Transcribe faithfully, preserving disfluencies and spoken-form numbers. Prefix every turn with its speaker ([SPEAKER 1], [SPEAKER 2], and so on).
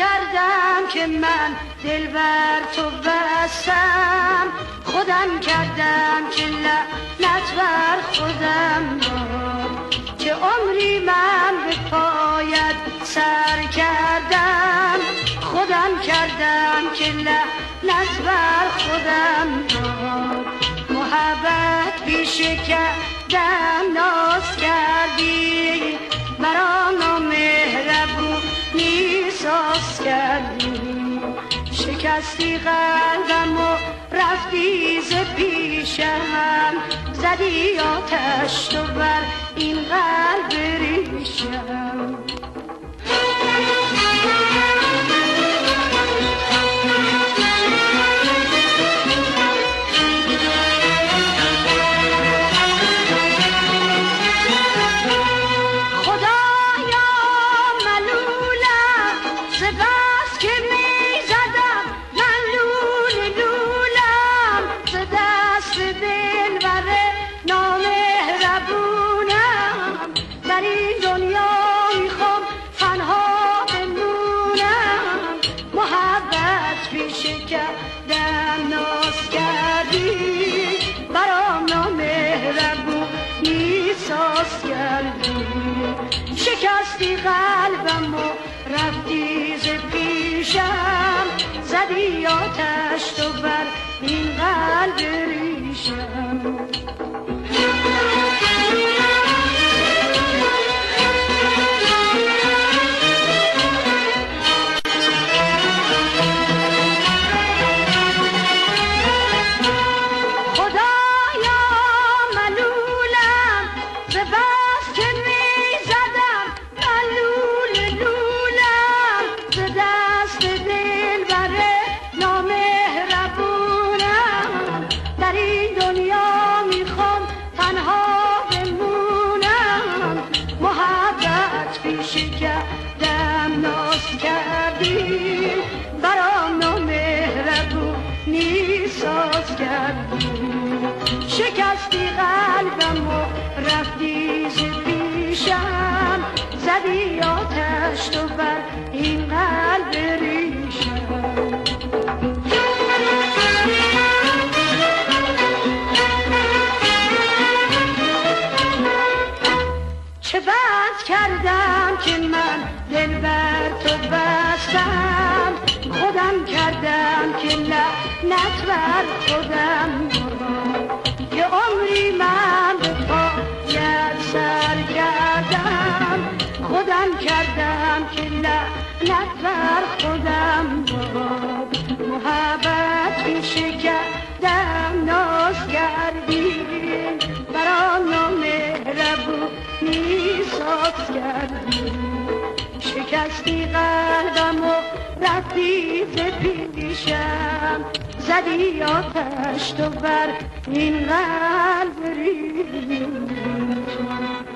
[SPEAKER 1] کردم که من دل بر تو بستم، خودم کردم که لعنت بر خودم داد، که عمری من به پایت سر کردم، خودم کردم که لعنت بر خودم داد. محبت پیش کردم ناز کردی، مرا نامهربونی ساز کردی، شکستی قلبم و رفتی ز پیشم، زدی آتش تو بر این قلب ریشم. شکستی قلبم و رفتی ز پیشم، زدی آتش تو بر این قلب ریشم. شکستی قلبم و رفتی ز پیشم، زدی آتش تو بر این قلب ریشم. چه بد کردم که من دل بر تو بستم، خودم کردم که لعنت بر خودم داد، که عمری من به پایت سر کردم، خودم کردم که لعنت بر خودم داد. محبت پیش کردم ناز کردی، برا نامهربونی ساز کردی، شکستی قلبم و رفتی ز پیشم، زدی آتش تو بر این قلب ریشم.